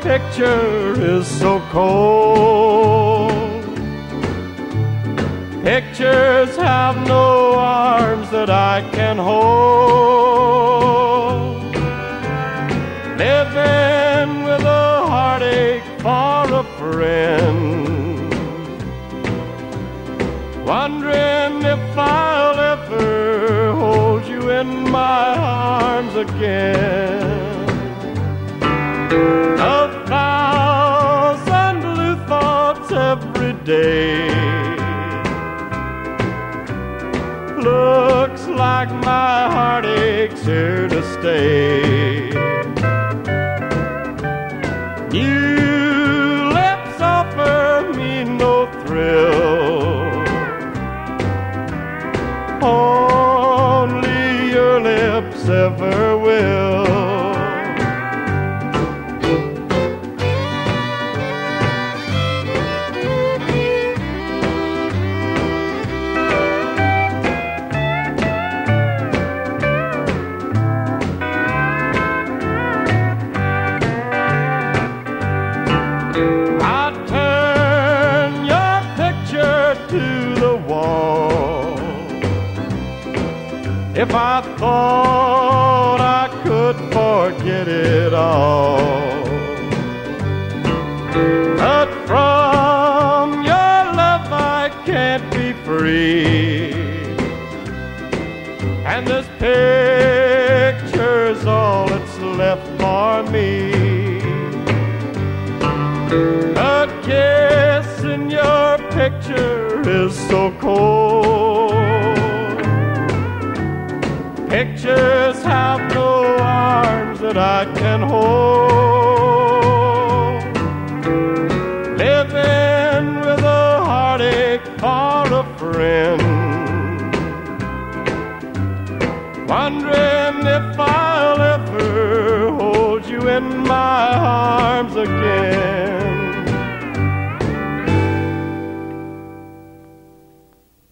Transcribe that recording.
picture is so cold. Pictures have no arms that I can hold. Living with a heartache for a friend, wondering if I'll ever hold you in my arms again. A thousand blue thoughts every day. Looks like my heartache's here to stay. New lips offer me no thrill. Only your lips ever will. I'd turn your picture to the wall if I thought I could forget it all. But from your love I can't be free, and this picture's all that's left for me. A kiss in your picture is so cold. Pictures have no arms that I can hold. Living with a heartache for a friend, wondering if I'll ever hold you in my arms again.